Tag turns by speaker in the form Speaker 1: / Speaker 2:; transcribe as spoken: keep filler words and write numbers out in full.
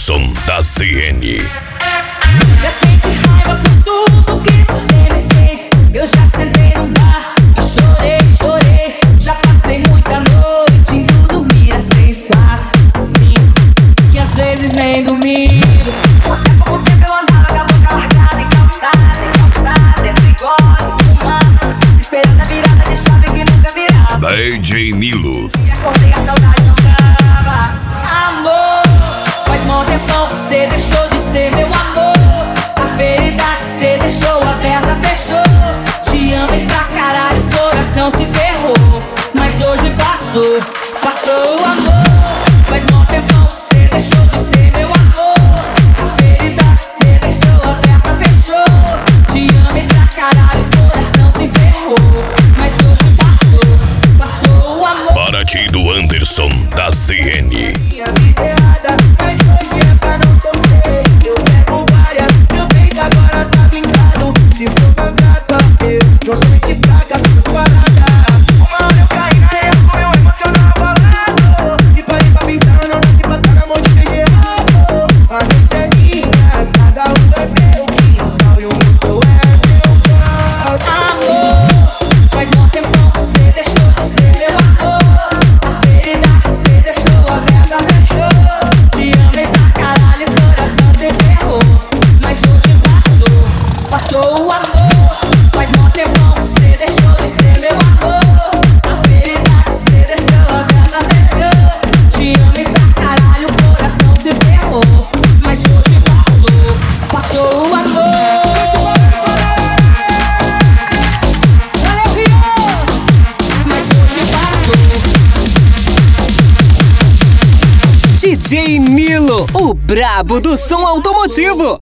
Speaker 1: Anderson da Z N.
Speaker 2: Já senti raiva por tudo que você me fez. Eu já sentei no bar e chorei, chorei. Já passei muita noite indo dormir às três, quatro, cinco, que às vezes nem dormi. Por pouco tempo eu andava com a boca largada em calçada, em calçada, entre gole, fumaça, esperando a virada de chave que nunca virava.
Speaker 1: D J Nilo.
Speaker 2: E acordei, a saudade não dava. Amor, faz mó tempão você deixou de ser meu amor. A ferida que você deixou aberta fechou. Te amei pra caralho, o coração se ferrou. Mas hoje passou, passou o amor. Faz mó tempão você deixou de ser meu amor. A ferida que você deixou aberta fechou. Te amei pra caralho, o coração se ferrou. Mas hoje passou, passou o amor.
Speaker 1: Para ti do Anderson da Z N.
Speaker 2: Minha vida errada, mas hoje é pra não sofrer. Eu levo várias, meu peito agora tá blindado. Se for uma grata, eu não sou mente fraca nessas paradas. Uma hora eu caí na real com meu emocional falando. E parei pra pensar, eu não nasci pra estar na mão de quem errado. A noite é minha, casa o é meu quintal e o mundo é meu. Amor, faz mó tempão que você deixou de ser meu amor. A ferida que você deixou aberta fechou. Te amei pra caralho, o coração se ferrou. Mas hoje passou, passou o amor. Faz mó tempão que você deixou de ser meu amor. A ferida que você deixou aberta fechou. Te amei pra caralho, o coração se ferrou. Mas hoje passou, passou o amor. Valeu, Rio! Mas hoje passou.
Speaker 3: D J Nilo, o brabo do som automotivo.